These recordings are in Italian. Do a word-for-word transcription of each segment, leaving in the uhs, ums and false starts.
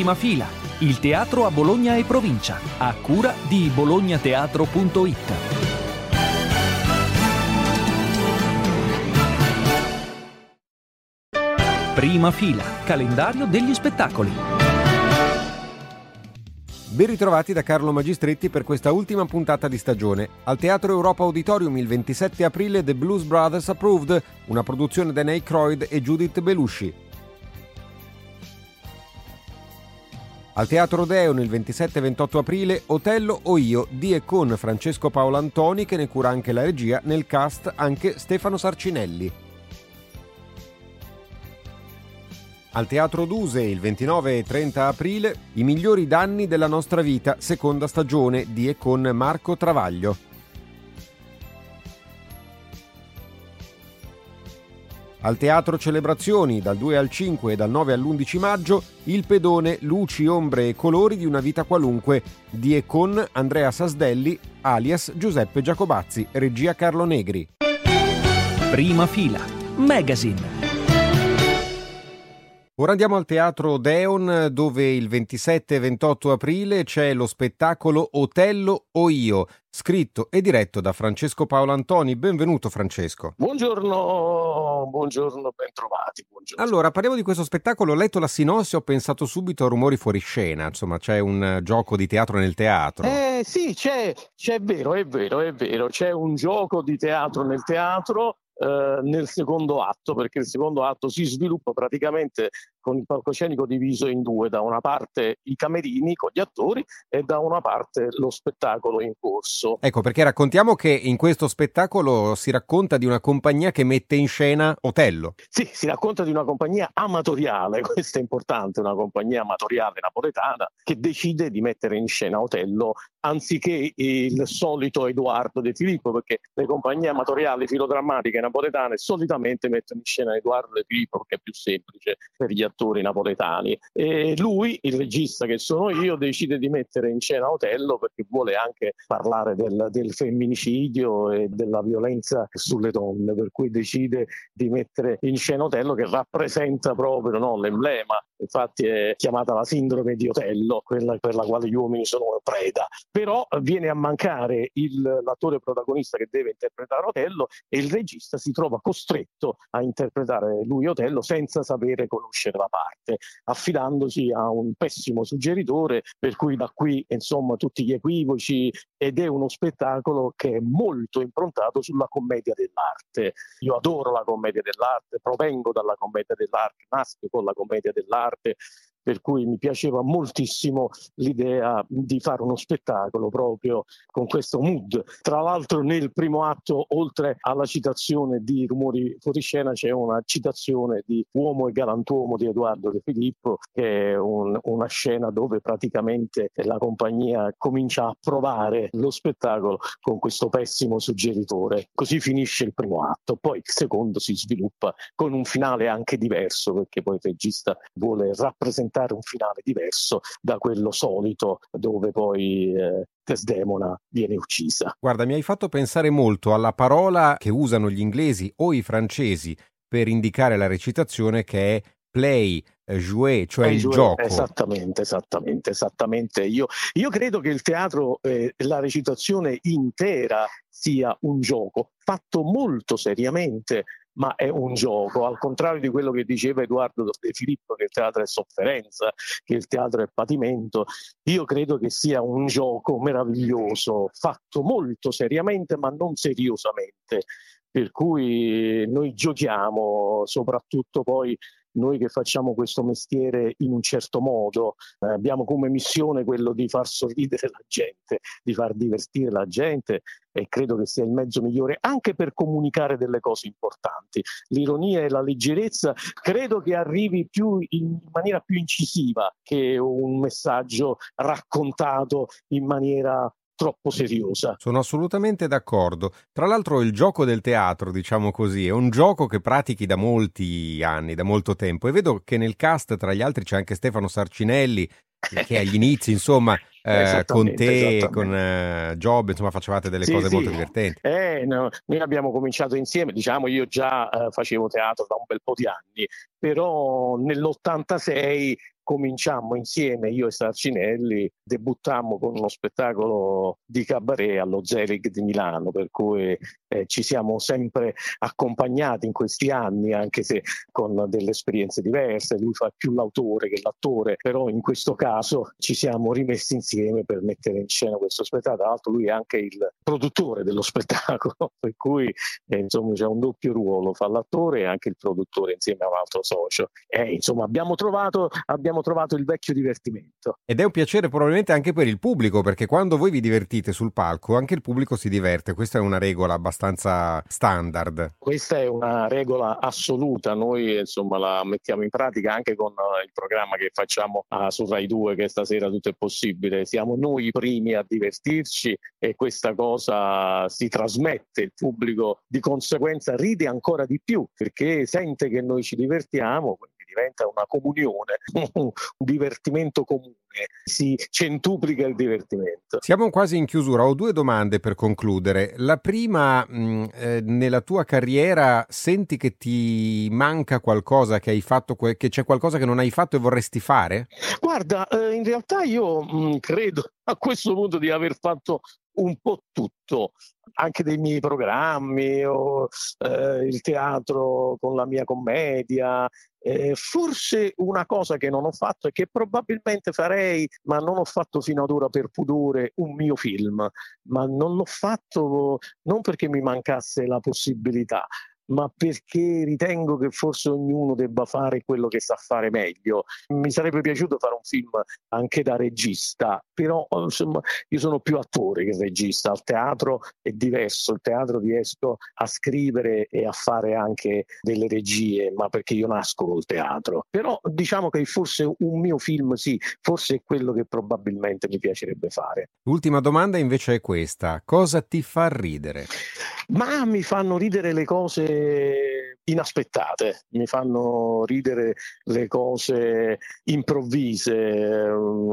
Prima fila, il teatro a Bologna e provincia, a cura di bolognateatro punto it. Prima fila, calendario degli spettacoli. Ben ritrovati da Carlo Magistretti per questa ultima puntata di stagione. Al Teatro Europa Auditorium il ventisette aprile The Blues Brothers Approved, una produzione di Danny Croyd e Judith Belushi. Al Teatro Odeon il ventisette e ventotto aprile Otello o io di e con Francesco Paolo Antoni, che ne cura anche la regia, nel cast anche Stefano Sarcinelli. Al Teatro Duse il ventinove e trenta aprile I migliori danni della nostra vita, seconda stagione di e con Marco Travaglio. Al Teatro Celebrazioni dal due al cinque e dal nove all'undici maggio Il pedone, luci, ombre e colori di una vita qualunque di e con Andrea Sasdelli alias Giuseppe Giacobazzi, regia Carlo Negri. Prima fila, Magazine. Ora andiamo al Teatro Odeon, dove il ventisette e ventotto aprile c'è lo spettacolo Otello o io, scritto e diretto da Francesco Paolo Antoni. Benvenuto Francesco. Buongiorno, buongiorno, ben trovati. Buongiorno. Allora, parliamo di questo spettacolo. Ho letto la sinossi, ho pensato subito a Rumori fuori scena, insomma c'è un gioco di teatro nel teatro. Eh sì, c'è, c'è vero, è vero, è vero, c'è un gioco di teatro nel teatro. Uh, nel secondo atto, perché il secondo atto si sviluppa praticamente con il palcoscenico diviso in due, da una parte i camerini con gli attori e da una parte lo spettacolo in corso. Ecco, perché raccontiamo che in questo spettacolo si racconta di una compagnia che mette in scena Otello. Sì, si racconta di una compagnia amatoriale, questo è importante, una compagnia amatoriale napoletana che decide di mettere in scena Otello anziché il solito Edoardo De Filippo, perché le compagnie amatoriali filodrammatiche napoletane solitamente mettono in scena Edoardo De Filippo perché è più semplice per gli attori napoletani, e lui, il regista che sono io, decide di mettere in scena Otello perché vuole anche parlare del, del femminicidio e della violenza sulle donne, per cui decide di mettere in scena Otello, che rappresenta proprio, no, l'emblema, infatti è chiamata la sindrome di Otello, quella per la quale gli uomini sono preda. Però viene a mancare il, l'attore protagonista che deve interpretare Otello, e il regista si trova costretto a interpretare lui Otello senza sapere conoscere la parte, affidandosi a un pessimo suggeritore, per cui da qui insomma tutti gli equivoci, ed è uno spettacolo che è molto improntato sulla commedia dell'arte. Io adoro la commedia dell'arte, provengo dalla commedia dell'arte, nasco con la commedia dell'arte, per cui mi piaceva moltissimo l'idea di fare uno spettacolo proprio con questo mood. Tra l'altro nel primo atto, oltre alla citazione di Rumori fuori scena, c'è una citazione di Uomo e galantuomo di Edoardo De Filippo, che è un, una scena dove praticamente la compagnia comincia a provare lo spettacolo con questo pessimo suggeritore. Così finisce il primo atto, poi il secondo si sviluppa con un finale anche diverso, perché poi il regista vuole rappresentare un finale diverso da quello solito, dove poi eh, Desdemona viene uccisa. Guarda, mi hai fatto pensare molto alla parola che usano gli inglesi o i francesi per indicare la recitazione, che è play, jouer, cioè eh, il jouer, gioco. Esattamente, esattamente, esattamente. Io, io credo che il teatro, eh, la recitazione intera sia un gioco fatto molto seriamente, ma è un gioco, al contrario di quello che diceva Edoardo De Filippo, che il teatro è sofferenza, che il teatro è patimento. Io credo che sia un gioco meraviglioso, fatto molto seriamente, ma non seriosamente, per cui noi giochiamo, soprattutto poi noi che facciamo questo mestiere in un certo modo, eh, abbiamo come missione quello di far sorridere la gente, di far divertire la gente, e credo che sia il mezzo migliore anche per comunicare delle cose importanti. L'ironia e la leggerezza credo che arrivi più in maniera più incisiva che un messaggio raccontato in maniera troppo seriosa. Sono assolutamente d'accordo. Tra l'altro il gioco del teatro, diciamo così, è un gioco che pratichi da molti anni, da molto tempo, e vedo che nel cast tra gli altri c'è anche Stefano Sarcinelli, che agli inizi, insomma, eh, con te, con eh, Job, insomma, facevate delle sì, cose sì. molto divertenti. Eh, no, noi abbiamo cominciato insieme, diciamo, io già eh, facevo teatro da un bel po' di anni, però nell'ottantasei cominciammo insieme, io e Sarcinelli, debuttammo con uno spettacolo di cabaret allo Zelig di Milano, per cui eh, ci siamo sempre accompagnati in questi anni, anche se con delle esperienze diverse. Lui fa più l'autore che l'attore, però in questo caso ci siamo rimessi insieme per mettere in scena questo spettacolo. Tra l'altro lui è anche il produttore dello spettacolo, per cui eh, insomma c'è un doppio ruolo, fa l'attore e anche il produttore insieme a un altro socio. Eh, insomma abbiamo trovato, abbiamo trovato il vecchio divertimento. Ed è un piacere probabilmente anche per il pubblico, perché quando voi vi divertite sul palco anche il pubblico si diverte. Questa è una regola abbastanza standard. Questa è una regola assoluta, noi insomma la mettiamo in pratica anche con il programma che facciamo ah, su Rai due, che stasera tutto è possibile. Siamo noi i primi a divertirci e questa cosa si trasmette, il pubblico di conseguenza ride ancora di più perché sente che noi ci divertiamo, quindi diventa una comunione, un divertimento comune, si centuplica il divertimento. Siamo quasi in chiusura, ho due domande per concludere. La prima, mh, eh, nella tua carriera senti che ti manca qualcosa che hai fatto, che c'è qualcosa che non hai fatto e vorresti fare? Guarda, eh, in realtà io mh, credo a questo punto di aver fatto un po' tutto, anche dei miei programmi o eh, il teatro con la mia commedia. Eh, forse una cosa che non ho fatto e che probabilmente farei, ma non ho fatto fino ad ora per pudore, un mio film, ma non l'ho fatto non perché mi mancasse la possibilità, ma perché ritengo che forse ognuno debba fare quello che sa fare meglio. Mi sarebbe piaciuto fare un film anche da regista, però insomma io sono più attore che regista. Al teatro è diverso, il teatro riesco a scrivere e a fare anche delle regie, ma perché io nasco col teatro. Però diciamo che forse un mio film sì, forse è quello che probabilmente mi piacerebbe fare. L'ultima domanda invece è questa: cosa ti fa ridere? Ma mi fanno ridere le cose inaspettate, mi fanno ridere le cose improvvise,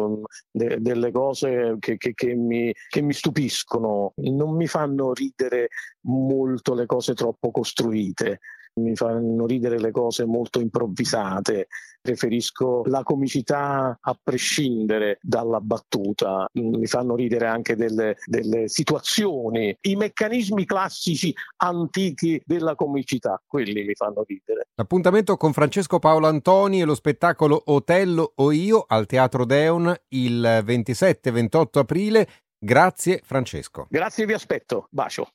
de- delle cose che, che, che, mi, che mi stupiscono. Non mi fanno ridere molto le cose troppo costruite, mi fanno ridere le cose molto improvvisate. Preferisco la comicità a prescindere dalla battuta. Mi fanno ridere anche delle, delle situazioni, i meccanismi classici antichi della comicità, quelli mi fanno ridere. L'appuntamento con Francesco Paolo Antoni e lo spettacolo Otello o io al Teatro Deon il ventisette ventotto aprile. Grazie Francesco. Grazie, vi aspetto. Bacio.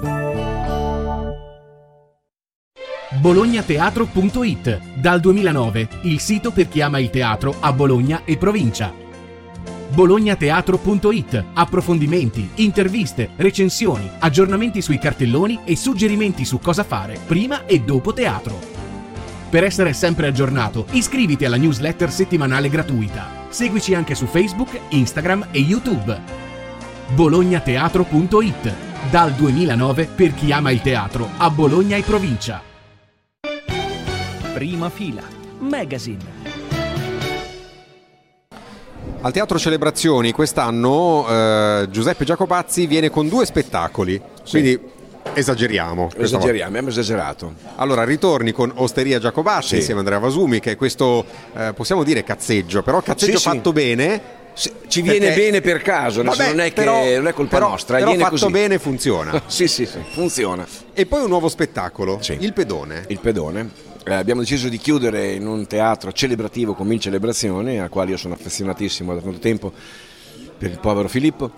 bologna teatro punto it, dal duemilanove il sito per chi ama il teatro a Bologna e provincia. bologna teatro punto it, approfondimenti, interviste, recensioni, aggiornamenti sui cartelloni e suggerimenti su cosa fare prima e dopo teatro. Per essere sempre aggiornato, iscriviti alla newsletter settimanale gratuita. Seguici anche su Facebook, Instagram e YouTube. bologna teatro punto it, dal duemilanove per chi ama il teatro a Bologna e provincia. Prima fila, Magazine. Al Teatro Celebrazioni quest'anno eh, Giuseppe Giacobazzi viene con due spettacoli, sì. Quindi esageriamo. Esageriamo, abbiamo esagerato. Allora ritorni con Osteria Giacobazzi, sì, insieme a Andrea Vasumi, che è questo, eh, possiamo dire cazzeggio, però cazzeggio sì, fatto sì. bene. Sì, ci viene perché... bene per caso, vabbè, non è che però, non è colpa però, nostra, però viene fatto così. Bene funziona. sì, sì, sì, funziona. E poi un nuovo spettacolo, sì. Il Pedone. Il Pedone. Eh, abbiamo deciso di chiudere in un teatro celebrativo con Mille Celebrazioni, al quale io sono affezionatissimo da tanto tempo, per il povero Filippo.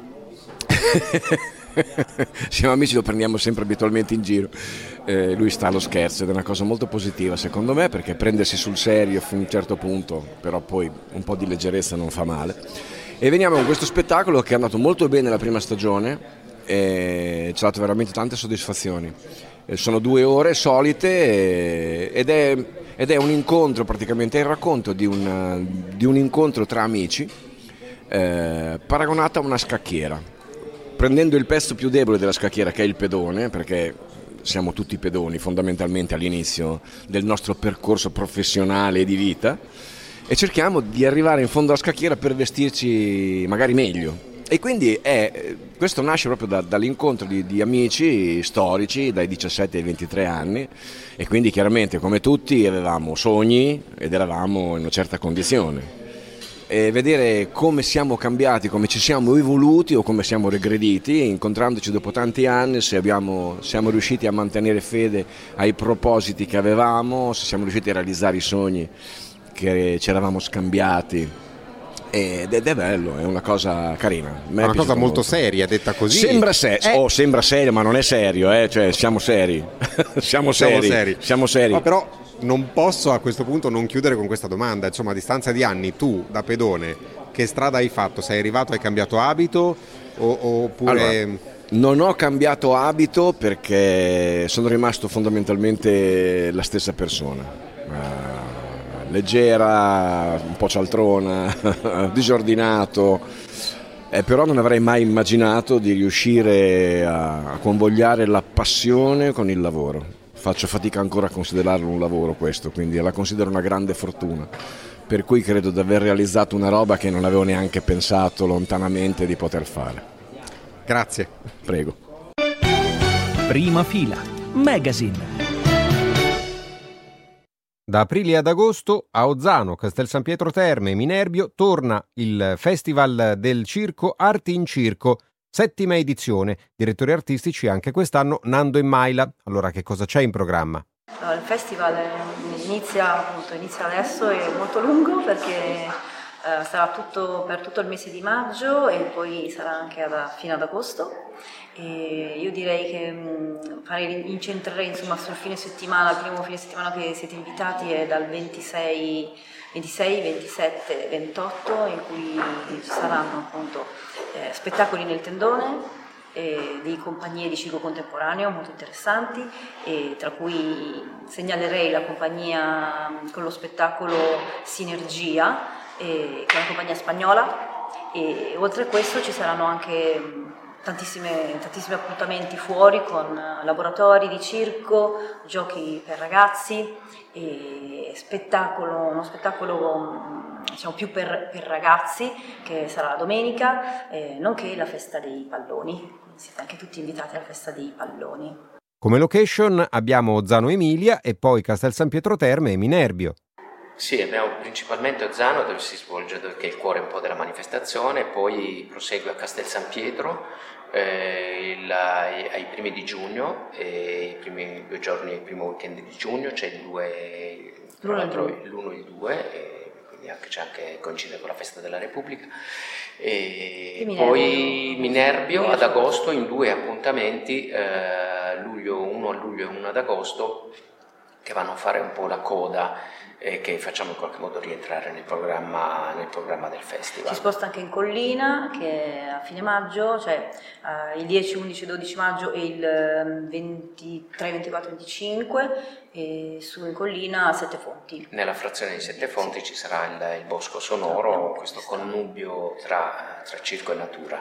Siamo amici, lo prendiamo sempre abitualmente in giro. Eh, lui sta allo scherzo ed è una cosa molto positiva secondo me, perché prendersi sul serio fino a un certo punto, però poi un po' di leggerezza non fa male. E veniamo con questo spettacolo che è andato molto bene la prima stagione e ci ha dato veramente tante soddisfazioni. Eh, sono due ore solite e, ed, è, ed è un incontro, praticamente è il racconto di un, di un incontro tra amici eh, paragonato a una scacchiera, prendendo il pezzo più debole della scacchiera, che è il pedone, perché siamo tutti pedoni fondamentalmente all'inizio del nostro percorso professionale e di vita, e cerchiamo di arrivare in fondo alla scacchiera per vestirci magari meglio. E quindi è, questo nasce proprio da, dall'incontro di, di amici storici dai diciassette ai ventitré anni, e quindi chiaramente come tutti avevamo sogni ed eravamo in una certa condizione. e vedere come siamo cambiati, come ci siamo evoluti o come siamo regrediti, incontrandoci dopo tanti anni, se abbiamo, siamo riusciti a mantenere fede ai propositi che avevamo, se siamo riusciti a realizzare i sogni che ci eravamo scambiati. Ed è bello, è una cosa carina. È una cosa molto, molto seria, detta così. Sembra, se- eh. oh, sembra serio, ma non è serio, eh? Cioè, siamo seri. siamo, siamo seri. seri. Siamo seri. No, però non posso a questo punto non chiudere con questa domanda. Insomma, a distanza di anni, tu da pedone, che strada hai fatto? Sei arrivato, hai cambiato abito? O, oppure... Allora, non ho cambiato abito perché sono rimasto fondamentalmente la stessa persona. Leggera, un po' cialtrona, disordinato, eh, però non avrei mai immaginato di riuscire a, a convogliare la passione con il lavoro. Faccio fatica ancora a considerarlo un lavoro questo, quindi la considero una grande fortuna, per cui credo di aver realizzato una roba che non avevo neanche pensato lontanamente di poter fare. Grazie. Prego. Prima fila, Magazine. Da aprile ad agosto a Ozzano, Castel San Pietro Terme e Minerbio torna il Festival del Circo Arti in Circo, settima edizione. Direttori artistici anche quest'anno Nando e Maila. Allora, che cosa c'è in programma? Allora, il festival inizia, appunto, inizia adesso, è molto lungo perché eh, sarà tutto per tutto il mese di maggio e poi sarà anche ad, fino ad agosto. E io direi che mh, farei, incentrerei insomma sul fine settimana, il primo fine settimana che siete invitati è dal ventisei, ventisette, ventotto, in cui ci saranno appunto eh, spettacoli nel tendone, eh, di compagnie di circo contemporaneo molto interessanti, e tra cui segnalerei la compagnia mh, con lo spettacolo Sinergia, eh, che è una compagnia spagnola, e oltre a questo ci saranno anche mh, Tantissime, tantissimi appuntamenti fuori con laboratori di circo, giochi per ragazzi e spettacolo, uno spettacolo diciamo più per, per ragazzi che sarà la domenica, eh, nonché la festa dei palloni. Quindi siete anche tutti invitati alla festa dei palloni. Come location abbiamo Ozzano Emilia e poi Castel San Pietro Terme e Minerbio. Sì, abbiamo principalmente Ozzano dove si svolge, dove è il cuore un po' della manifestazione, poi prosegue a Castel San Pietro eh, il, ai primi di giugno, e i primi due giorni, il primo weekend di giugno c'è il due, tra l'altro l'uno e il due, e quindi anche, c'è anche coincide con la festa della Repubblica, e poi Minerbio ad agosto in due appuntamenti, eh, luglio uno a luglio e uno ad agosto, che vanno a fare un po' la coda e che facciamo in qualche modo rientrare nel programma, nel programma del festival. Si sposta anche in Collina, che a fine maggio, cioè uh, il dieci, undici, dodici maggio e il ventitré, ventiquattro, venticinque, e su in Collina a Sette Fonti. Nella frazione di Sette Fonti ci sarà il, il Bosco Sonoro, questo connubio tra, tra circo e natura.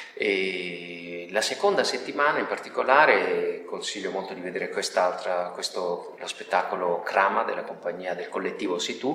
E la seconda settimana in particolare consiglio molto di vedere quest'altra, questo, lo spettacolo Crama della compagnia del collettivo Situ,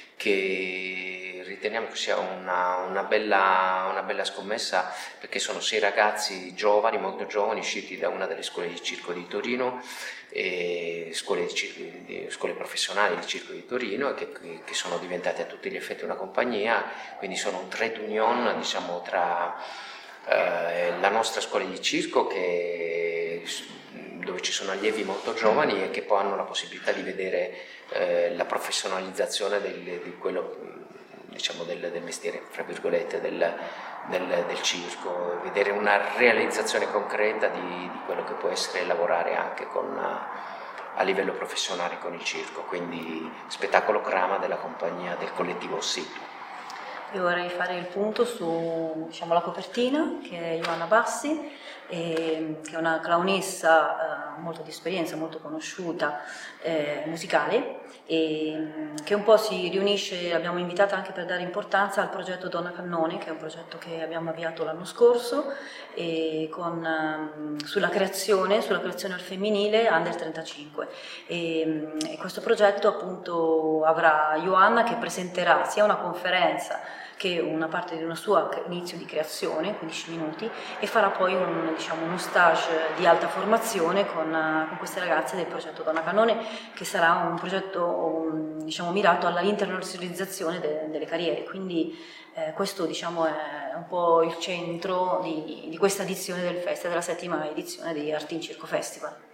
che riteniamo che sia una, una, bella, una bella scommessa, perché sono sei ragazzi giovani, molto giovani, usciti da una delle scuole di circo di Torino, e scuole, di circo, di, scuole professionali di circo di Torino, e che, che sono diventate a tutti gli effetti una compagnia, quindi sono un trade union, diciamo, tra eh, la nostra scuola di circo, che, dove ci sono allievi molto giovani e che poi hanno la possibilità di vedere eh, la professionalizzazione del, di quello, diciamo, del, del mestiere, fra virgolette, del, del, del circo, vedere una realizzazione concreta di, di quello che può essere lavorare anche con, a livello professionale con il circo. Quindi spettacolo Crama della compagnia del collettivo Situ. Io vorrei fare il punto su, diciamo, la copertina, che è Ioanna Bassi, e, che è una clownessa eh, molto di esperienza, molto conosciuta, eh, musicale, e che un po' si riunisce, l'abbiamo invitata anche per dare importanza al progetto Donna Cannone, che è un progetto che abbiamo avviato l'anno scorso, e con, sulla creazione, sulla creazione al femminile under trentacinque. E, e questo progetto appunto avrà Ioanna che presenterà sia una conferenza che una parte di una sua inizio di creazione, quindici minuti, e farà poi un, diciamo, uno stage di alta formazione con, con queste ragazze del progetto Donna Cannone, che sarà un progetto, diciamo, mirato alla internazionalizzazione de, delle carriere. Quindi eh, questo, diciamo, è un po' il centro di, di questa edizione del Festival, della settima edizione di Arte in Circo Festival.